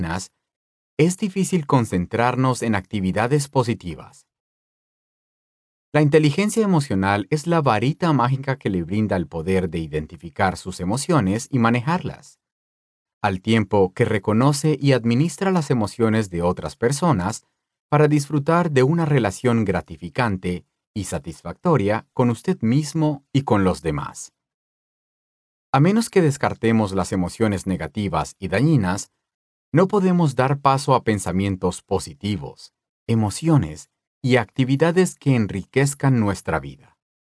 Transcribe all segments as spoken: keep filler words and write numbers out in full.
es difícil concentrarnos en actividades positivas. La inteligencia emocional es la varita mágica que le brinda el poder de identificar sus emociones y manejarlas, al tiempo que reconoce y administra las emociones de otras personas para disfrutar de una relación gratificante y satisfactoria con usted mismo y con los demás. A menos que descartemos las emociones negativas y dañinas, no podemos dar paso a pensamientos positivos, emociones y actividades que enriquezcan nuestra vida.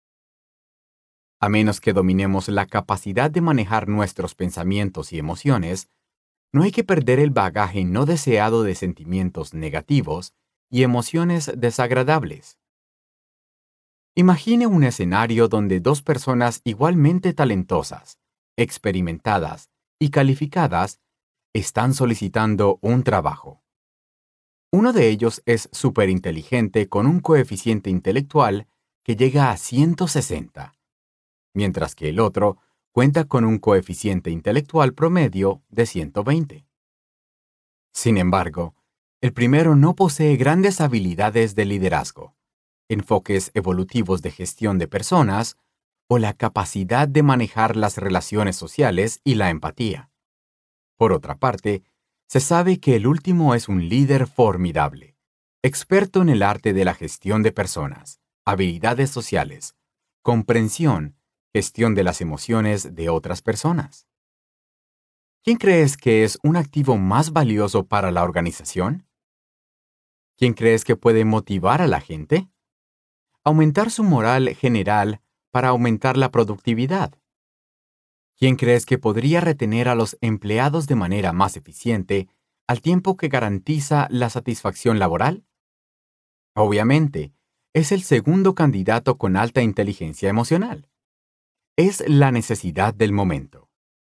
A menos que dominemos la capacidad de manejar nuestros pensamientos y emociones, no hay que perder el bagaje no deseado de sentimientos negativos y emociones desagradables. Imagine un escenario donde dos personas igualmente talentosas, experimentadas y calificadas están solicitando un trabajo. Uno de ellos es superinteligente con un coeficiente intelectual que llega a ciento sesenta, mientras que el otro cuenta con un coeficiente intelectual promedio de ciento veinte. Sin embargo, el primero no posee grandes habilidades de liderazgo, enfoques evolutivos de gestión de personas o la capacidad de manejar las relaciones sociales y la empatía. Por otra parte, se sabe que el último es un líder formidable, experto en el arte de la gestión de personas, habilidades sociales, comprensión, gestión de las emociones de otras personas. ¿Quién crees que es un activo más valioso para la organización? ¿Quién crees que puede motivar a la gente? Aumentar su moral general para aumentar la productividad. ¿Quién crees que podría retener a los empleados de manera más eficiente al tiempo que garantiza la satisfacción laboral? Obviamente, es el segundo candidato con alta inteligencia emocional. Es la necesidad del momento.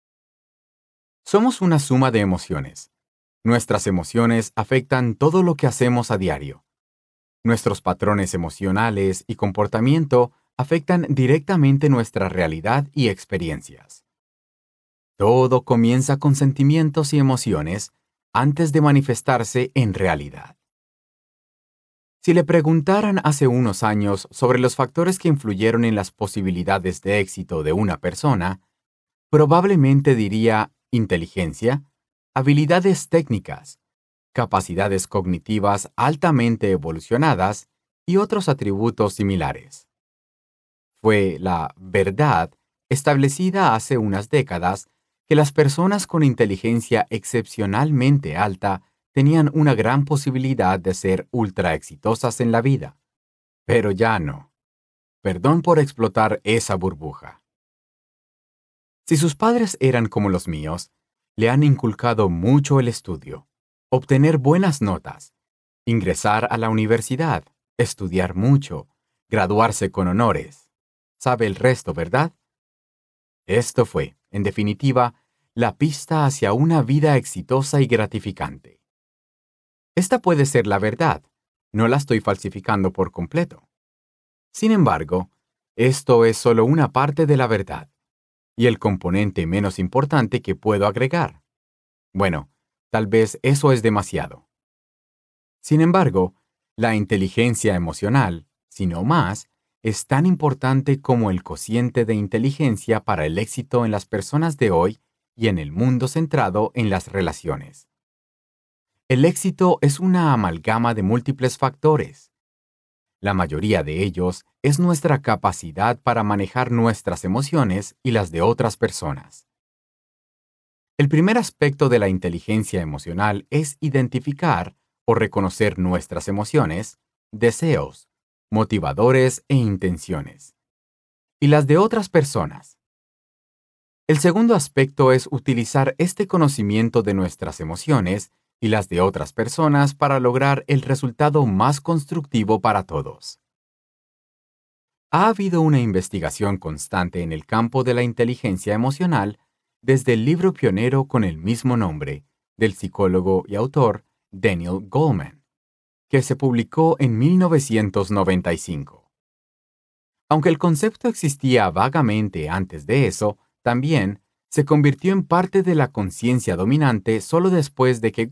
Somos una suma de emociones. Nuestras emociones afectan todo lo que hacemos a diario. Nuestros patrones emocionales y comportamiento afectan directamente nuestra realidad y experiencias. Todo comienza con sentimientos y emociones antes de manifestarse en realidad. Si le preguntaran hace unos años sobre los factores que influyeron en las posibilidades de éxito de una persona, probablemente diría inteligencia, habilidades técnicas, capacidades cognitivas altamente evolucionadas y otros atributos similares. Fue la verdad establecida hace unas décadas que las personas con inteligencia excepcionalmente alta tenían una gran posibilidad de ser ultra exitosas en la vida. Pero ya no. Perdón por explotar esa burbuja. Si sus padres eran como los míos, le han inculcado mucho el estudio, obtener buenas notas, ingresar a la universidad, estudiar mucho, graduarse con honores. Sabe el resto, ¿verdad? Esto fue, en definitiva, la pista hacia una vida exitosa y gratificante. Esta puede ser la verdad, no la estoy falsificando por completo. Sin embargo, esto es solo una parte de la verdad, y el componente menos importante que puedo agregar. Bueno, tal vez eso es demasiado. Sin embargo, la inteligencia emocional, si no más, es tan importante como el cociente de inteligencia para el éxito en las personas de hoy y en el mundo centrado en las relaciones. El éxito es una amalgama de múltiples factores. La mayoría de ellos es nuestra capacidad para manejar nuestras emociones y las de otras personas. El primer aspecto de la inteligencia emocional es identificar o reconocer nuestras emociones, deseos, motivadores e intenciones, y las de otras personas. El segundo aspecto es utilizar este conocimiento de nuestras emociones y las de otras personas para lograr el resultado más constructivo para todos. Ha habido una investigación constante en el campo de la inteligencia emocional desde el libro pionero con el mismo nombre, del psicólogo y autor Daniel Goleman, que se publicó en mil novecientos noventa y cinco. Aunque el concepto existía vagamente antes de eso, también se convirtió en parte de la conciencia dominante solo después de que